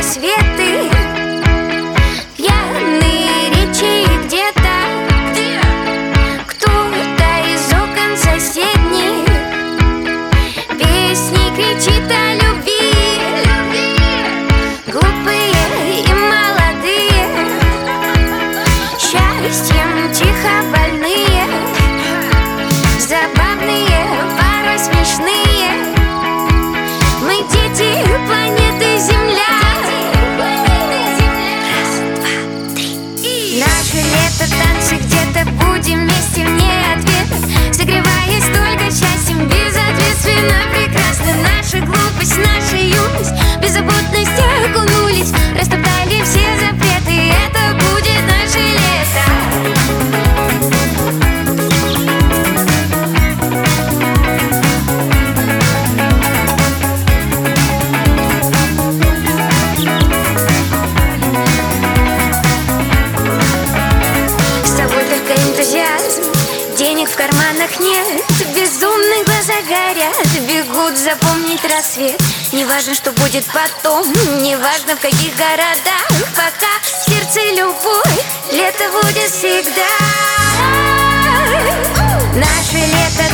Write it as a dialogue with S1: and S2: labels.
S1: рассветы, пьяные речи где-то, кто-то из окон соседних песни кричит о любви. Глупые и молодые, счастьем тихо больные, забавные, порой смешные. Мы дети планеты Земля. Раз, два, три. Наше лето, танцы где-то, будем вместе вне ответов, согреваясь только счастьем, безответственно прекрасно. Наша глупость, наша юность, беззаботность окунулись, растоптали все запреты. Это будет наше лето. Денег в карманах нет, безумные глаза горят, бегут запомнить рассвет. Неважно, что будет потом, неважно, в каких городах, пока в сердце любовь, лето будет всегда. Наше лето,